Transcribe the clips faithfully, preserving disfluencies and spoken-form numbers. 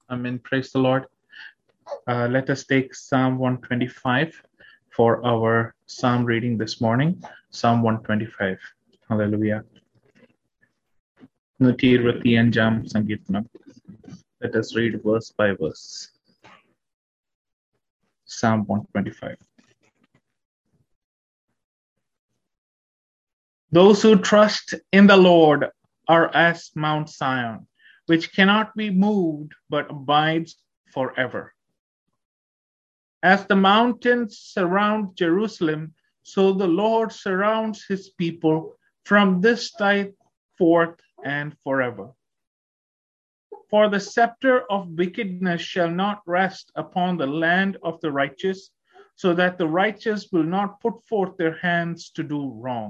Amen. Praise the Lord. Uh, let us take Psalm one twenty-five for our psalm reading this morning. Psalm one twenty-five. Hallelujah. നൂറ്റി ഇരുപത്തിയഞ്ചാം സങ്കീർത്തനം. Let us read verse by verse. Psalm one twenty-five. Those who trust in the Lord are as Mount Zion, which cannot be moved but abides forever. As the mountains surround Jerusalem, so the Lord surrounds his people from this time forth and forever. For the scepter of wickedness shall not rest upon the land of the righteous, so that the righteous will not put forth their hands to do wrong.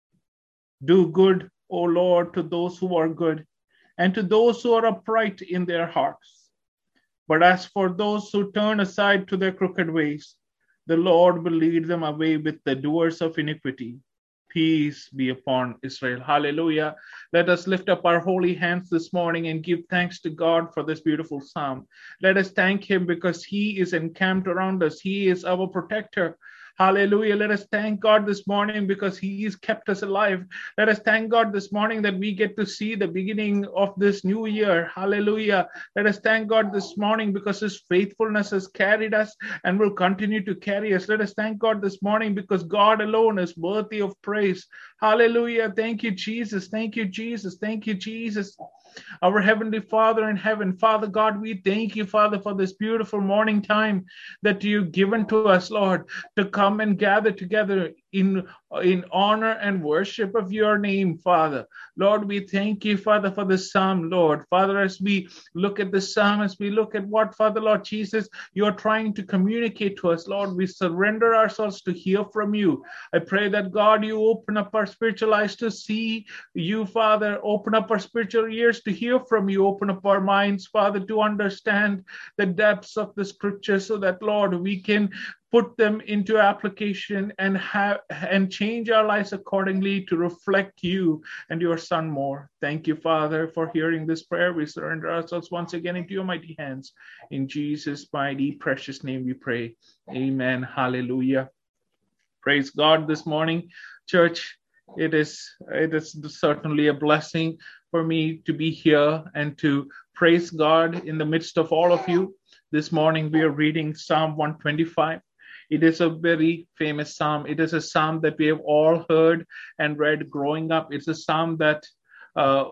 Do good, O Lord, to those who are good, and to those who are upright in their hearts. But as for those who turn aside to their crooked ways, the Lord will lead them away with the doers of iniquity. Peace be upon Israel. Hallelujah. Let us lift up our holy hands this morning and give thanks to God for this beautiful psalm. Let us thank him because he is encamped around us. He is our protector. Hallelujah. Let us thank God this morning because he has kept us alive. Let us thank God this morning that we get to see the beginning of this new year. Hallelujah. Let us thank God this morning because his faithfulness has carried us and will continue to carry us. Let us thank God this morning because God alone is worthy of praise. Hallelujah. Thank you, Jesus. Thank you, Jesus. Thank you, Jesus. Our Heavenly Father in heaven, Father God, we thank you, Father, for this beautiful morning time that you've given to us, Lord, to come and gather together in, in honor and worship of your name, Father. Lord, we thank you, Father, for this psalm, Lord. Father, as we look at this psalm, as we look at what, Father, Lord Jesus, you're trying to communicate to us, Lord, we surrender ourselves to hear from you. I pray that, God, you open up our spiritual eyes to see you, Father, open up our spiritual ears to hear from you, open up our minds, Father, to understand the depths of the scripture so that, Lord, we can put them into application and have and change our lives accordingly to reflect you and your Son more. Thank you, Father, for hearing this prayer. We surrender ourselves once again into your mighty hands. In Jesus' mighty, precious name we pray. Amen. Hallelujah. Praise God this morning, church. It is, it is certainly a blessing for me to be here and to praise God in the midst of all of you. This morning we are reading Psalm one twenty-five. It is a very famous psalm. It is a psalm that we have all heard and read growing up. It's a psalm that uh,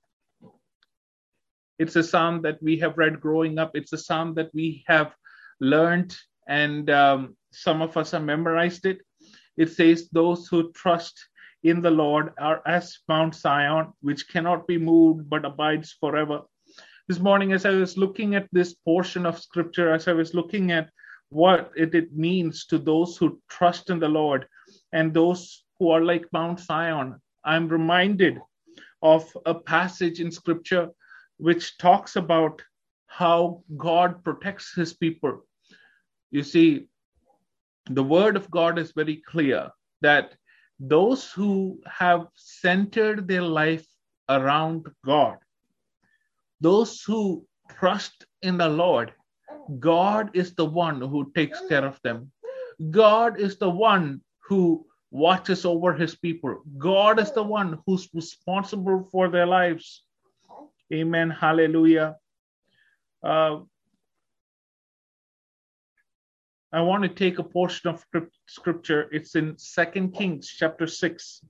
it's a psalm that we have read growing up. It's a psalm that we have learned, and um, some of us have memorized it. It says, "Those who trust in the Lord are as Mount Zion, which cannot be moved but abides forever." This morning, as I was looking at this portion of scripture, as I was looking at what it, it means to those who trust in the Lord and those who are like Mount Zion, I'm reminded of a passage in scripture which talks about how God protects his people. You see, the word of God is very clear that those who have centered their life around God, those who trust in the Lord, God is the one who takes care of them. God is the one who watches over his people. God is the one who's responsible for their lives. Amen. Hallelujah. Uh, I want to take a portion of scripture. It's in Second Kings chapter six,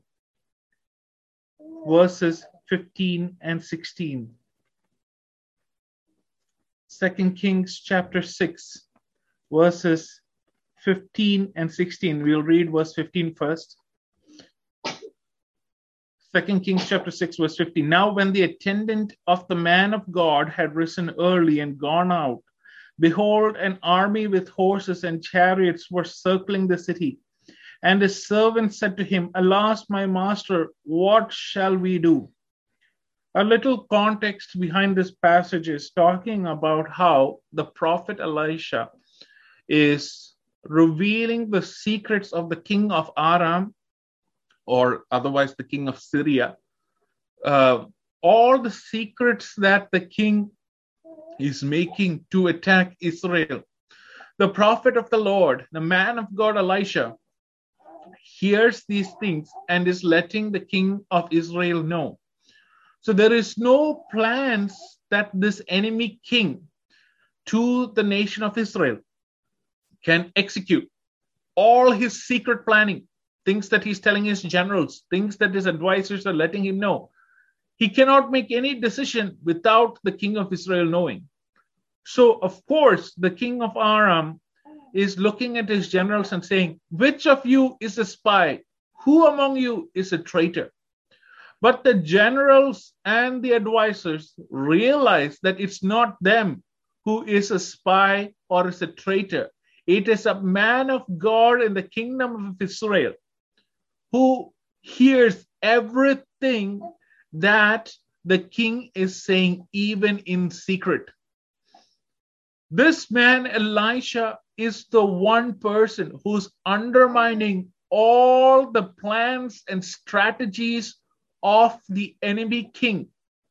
verses fifteen and sixteen. Second Kings chapter six, verses fifteen and sixteen. We'll read verse fifteen first. Second Kings chapter six, verse fifteen. Now when the attendant of the man of God had risen early and gone out, behold, an army with horses and chariots were circling the city. And his servant said to him, "Alas, my master, what shall we do?" A little context behind this passage is talking about how the prophet Elisha is revealing the secrets of the king of Aram, or otherwise the king of Syria, uh, all the secrets that the king is making to attack Israel. The prophet of the Lord, the man of God Elisha, hears these things and is letting the king of Israel know. So there is no plans that this enemy king to the nation of Israel can execute. All his secret planning, things that he's telling his generals, things that his advisors are letting him know, he cannot make any decision without the king of Israel knowing. So, of course, the king of Aram is looking at his generals and saying, which of you is a spy? Who among you is a traitor? But the generals and the advisors realize that it's not them who is a spy or is a traitor. It is a man of God in the kingdom of Israel who hears everything that the king is saying, even in secret. This man, Elisha, is the one person who's undermining all the plans and strategies of the enemy king.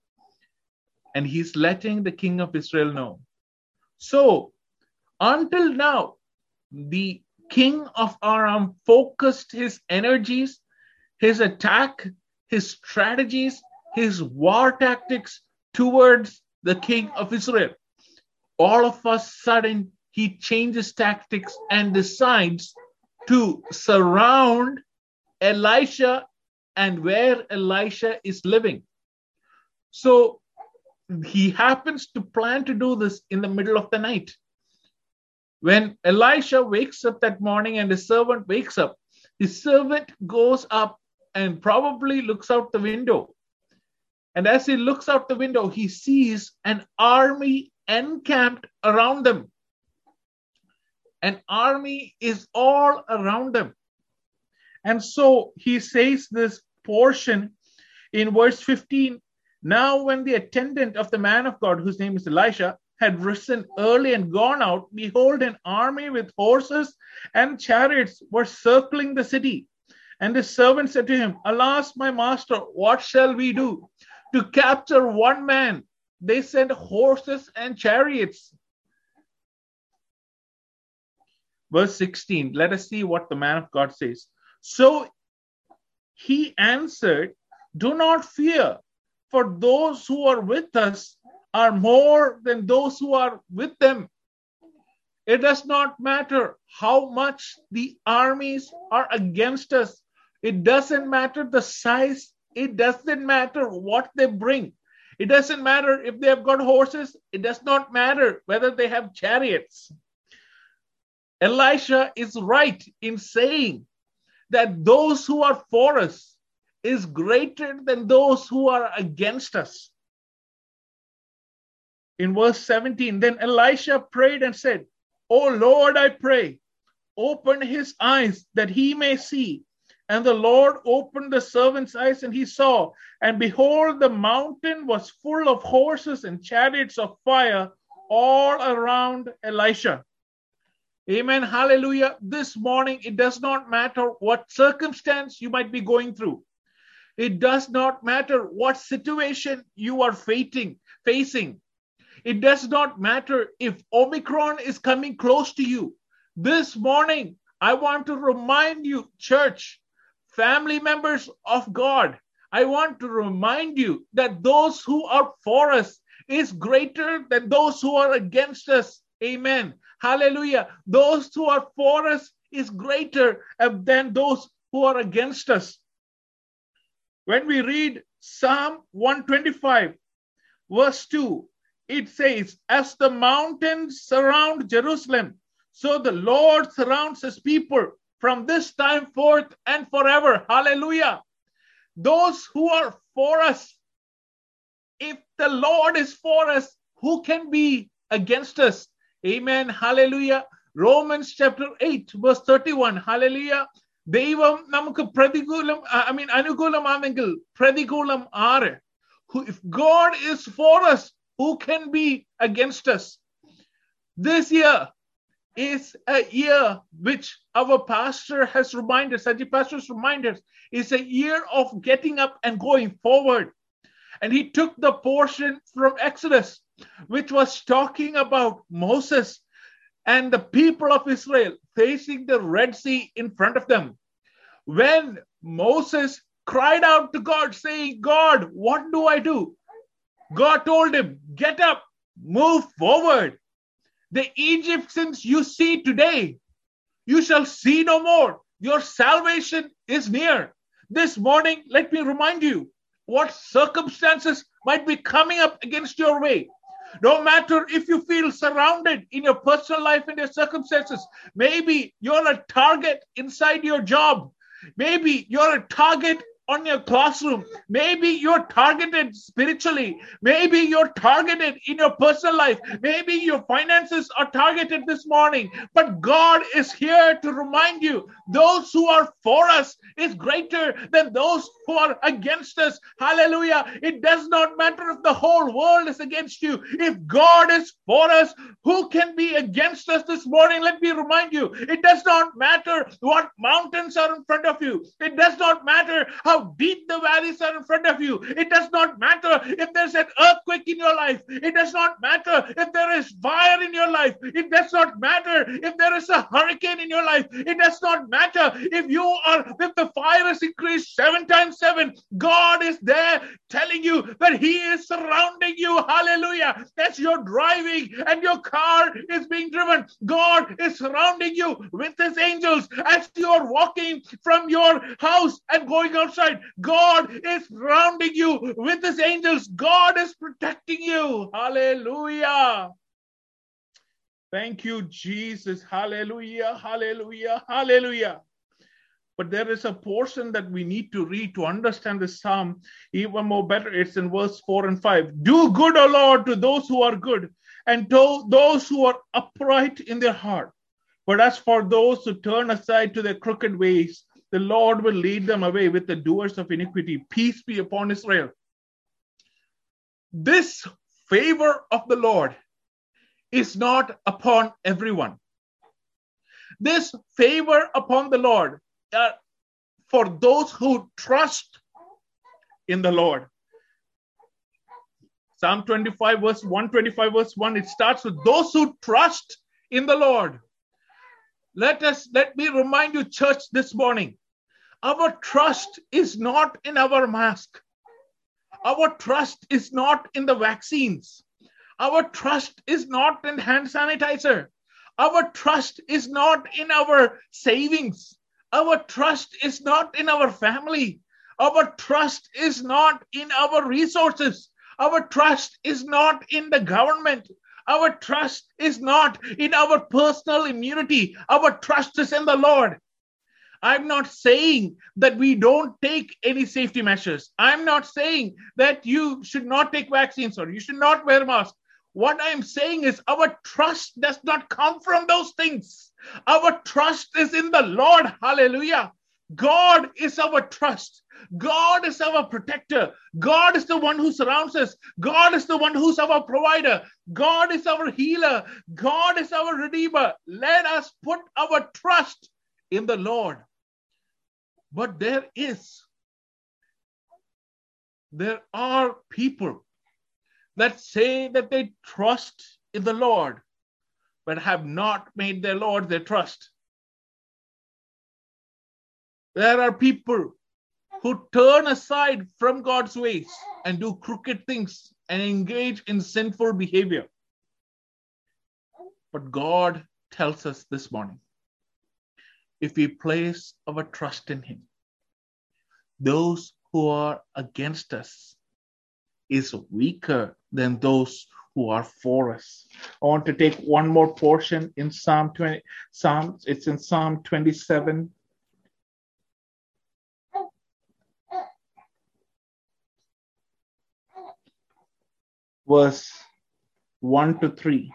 And he's letting the king of Israel know. So, until now, the king of Aram focused his energies, his attack, his strategies, his war tactics towards the king of Israel. All of a sudden, he changes tactics and decides to surround Elisha and where Elisha is living. So he happens to plan to do this in the middle of the night. When Elisha wakes up that morning and his servant wakes up, his servant goes up and probably looks out the window. And as he looks out the window, he sees an army encamped around them. An army is all around them. And so he says this portion in verse fifteen. Now when the attendant of the man of God, whose name is Elisha, had risen early and gone out, behold, an army with horses and chariots were circling the city. And his servant said to him, Alas, my master, what shall we do? To capture one man, they sent horses and chariots. Verse sixteen, let us see what the man of God says. So he answered, Do not fear, for those who are with us are more than those who are with them. It does not matter how much the armies are against us. It doesn't matter the size. It doesn't matter what they bring. It doesn't matter if they have got horses. It does not matter whether they have chariots. Elisha is right in saying that those who are for us is greater than those who are against us. In verse seventeen, then Elisha prayed and said, O Lord, I pray, open his eyes that he may see. And the Lord opened the servant's eyes, and he saw, and behold, the mountain was full of horses and chariots of fire all around Elisha. Amen. Hallelujah. This morning, it does not matter what circumstance you might be going through. It does not matter what situation you are facing. facing. It does not matter if Omicron is coming close to you. This morning, I want to remind you, church, family members of God, I want to remind you that those who are for us is greater than those who are against us. Amen. Hallelujah. Those who are for us is greater than those who are against us. When we read Psalm one twenty-five, verse two, it says, as the mountains surround Jerusalem, so the Lord surrounds his people from this time forth and forever. Hallelujah. Those who are for us, if the Lord is for us, who can be against us? Amen. Hallelujah. Romans chapter eight, verse thirty-one. Hallelujah. Devam namukku pratikulam, I mean, anukulam aanengil pratikulam aare. If God is for us, who can be against us? This year is a year which our pastor has reminded us, Saji pastor has reminded us, is a year of getting up and going forward. And he took the portion from Exodus, which was talking about Moses and the people of Israel facing the Red Sea in front of them. When Moses cried out to God, saying, God, what do I do? God told him, get up, move forward. The Egyptians you see today, you shall see no more. Your salvation is near. This morning, let me remind you what circumstances might be coming up against your way. No matter if you feel surrounded in your personal life and your circumstances, maybe you're a target inside your job. Maybe you're a target on your classroom. Maybe you're targeted spiritually. Maybe you're targeted in your personal life. Maybe your finances are targeted this morning. But God is here to remind you, those who are for us is greater than those who are against us. Hallelujah. It does not matter if the whole world is against you. If God is for us, who can be against us this morning? Let me remind you, it does not matter what mountains are in front of you. It does not matter how How deep the valleys are in front of you. It does not matter if there's an earthquake in your life. It does not matter if there is fire in your life. It does not matter if there is a hurricane in your life. It does not matter if you are, if the fire is increased seven times seven. God is there telling you that he is surrounding you. Hallelujah. As you're driving and your car is being driven, God is surrounding you with his angels. As you're walking from your house and going outside, God is surrounding you with his angels. God is protecting you. Hallelujah. Thank you, Jesus. Hallelujah. Hallelujah. Hallelujah. But there is a portion that we need to read to understand this psalm even more better. It's in verse four and five. Do good, O Lord, to those who are good, and to those who are upright in their heart. But as for those who turn aside to their crooked ways, the Lord will lead them away with the doers of iniquity. Peace be upon Israel. This favor of the Lord is not upon everyone. This favor upon the Lord uh, for those who trust in the Lord. Psalm twenty-five verse one twenty-five verse one, it starts with those who trust in the Lord. Let us, let me remind you, church, this morning, our trust is not in our mask. Our trust is not in the vaccines. Our trust is not in hand sanitizer. Our trust is not in our savings. Our trust is not in our family. Our trust is not in our resources. Our trust is not in the government. Our trust is not in our personal immunity. Our trust is in the Lord. I'm not saying that we don't take any safety measures. I'm not saying that you should not take vaccines or you should not wear masks. What I'm saying is our trust does not come from those things. Our trust is in the Lord. Hallelujah. God is our trust. God is our protector. God is the one who surrounds us. God is the one who's our provider. God is our healer. God is our redeemer. Let us put our trust in the Lord. But there is, there are people that say that they trust in the Lord, but have not made their Lord their trust. There are people who turn aside from God's ways and do crooked things and engage in sinful behavior. But God tells us this morning, if we place our trust in him, those who are against us is weaker than those who are for us. I want to take one more portion in Psalm twenty. Psalm, it's in Psalm twenty-seven. Verse one to three.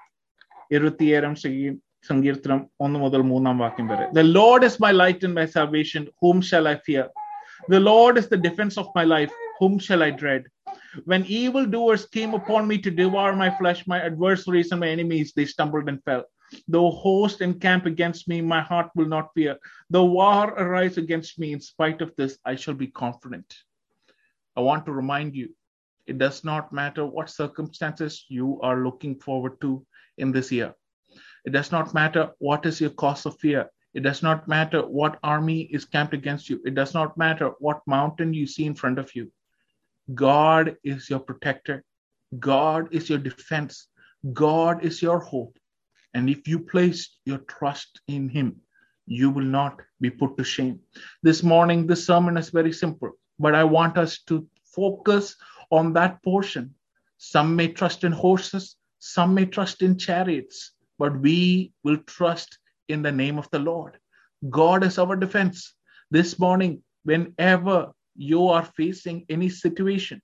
Sankirtanam ഒന്ന് മുതൽ മൂന്നാം വാക്യം വരെ. The Lord is my light and my salvation, whom shall I fear? The Lord is the defense of my life, whom shall I dread? When evildoers came upon me to devour my flesh, my adversaries and my enemies, they stumbled and fell. Though host encamp against me, my heart will not fear. Though war arise against me, in spite of this, I shall be confident. I want to remind you It does not matter what circumstances you are looking forward to in this year. It does not matter what is your cause of fear. It does not matter what army is camped against you. It does not matter what mountain you see in front of you. God is your protector. God is your defense. God is your hope. And if you place your trust in him, you will not be put to shame. This morning, this sermon is very simple, but I want us to focus on that portion. Some may trust in horses, some may trust in chariots, but we will trust in the name of the Lord. God is our defense. This morning, whenever you are facing any situation,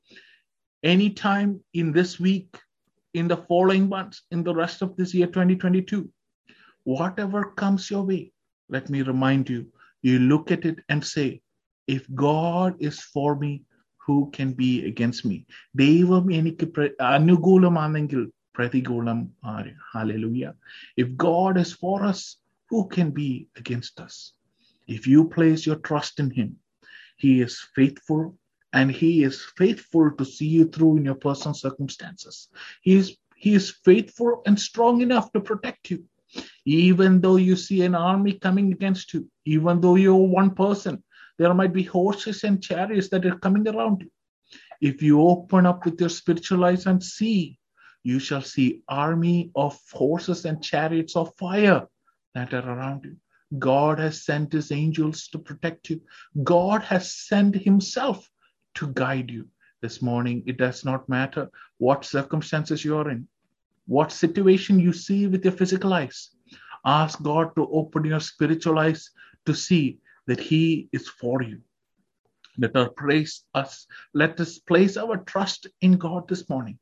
anytime in this week, in the following months, in the rest of this year, twenty twenty-two, whatever comes your way, let me remind you, you look at it and say, if God is for me, who can be against me? Devam enikku anugulamannengil pratigulam aare. Hallelujah. If God is for us, who can be against us? If you place your trust in him, he is faithful, and he is faithful to see you through in your personal circumstances. He is, he is faithful and strong enough to protect you. Even though you see an army coming against you, even though you're one person, there might be horses and chariots that are coming around you. If you open up with your spiritual eyes and see, you shall see army of horses and chariots of fire that are around you. God has sent his angels to protect you. God has sent himself to guide you. This morning, it does not matter what circumstances you are in, what situation you see with your physical eyes. Ask God to open your spiritual eyes to see that he is for you. Let us praise us. Let us place our trust in God this morning.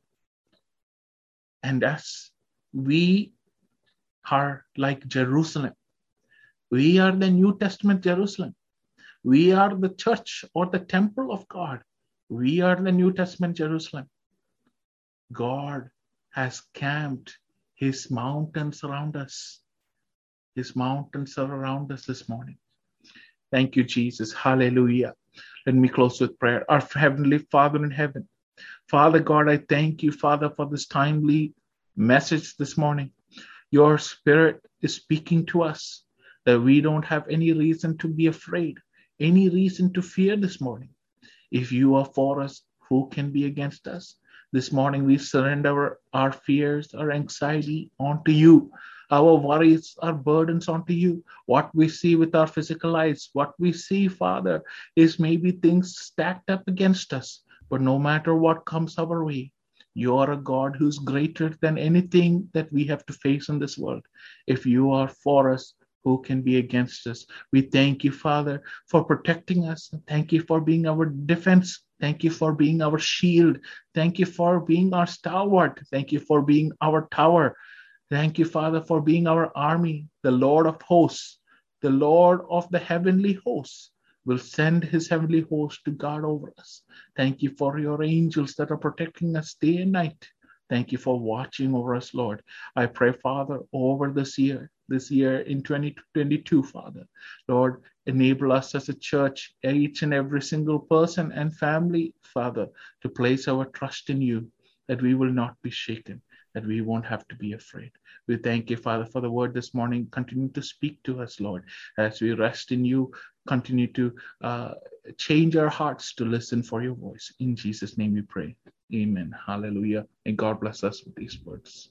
And as we are like Jerusalem, we are the New Testament Jerusalem. We are the church or the temple of God. We are the New Testament Jerusalem. God has camped his mountains around us. His mountains are around us this morning. Thank you, Jesus. Hallelujah. Let me close with prayer. Our Heavenly Father in heaven, Father God, I thank you, Father, for this timely message this morning. Your Spirit is speaking to us that we don't have any reason to be afraid, any reason to fear this morning. If you are for us, who can be against us? This morning we surrender our fears, our anxiety onto you. Our worries, our burdens onto you. What we see with our physical eyes, what we see, Father, is maybe things stacked up against us. But no matter what comes our way, you are a God who's greater than anything that we have to face in this world. If you are for us, who can be against us? We thank you, Father, for protecting us. Thank you for being our defense. Thank you for being our shield. Thank you for being our stalwart. Thank you for being our tower. Thank you, Father, for being our army. The Lord of hosts, the Lord of the heavenly hosts will send his heavenly host to guard over us. Thank you for your angels that are protecting us day and night. Thank you for watching over us, Lord. I pray, Father, over this year, this year in twenty twenty-two, Father, Lord, enable us as a church, each and every single person and family, Father, to place our trust in you, that we will not be shaken, that we won't have to be afraid. We thank you, Father, for the word this morning. Continue to speak to us, Lord, as we rest in you. Continue to uh, change our hearts to listen for your voice. In Jesus' name we pray. Amen. Hallelujah. And God bless us with these words.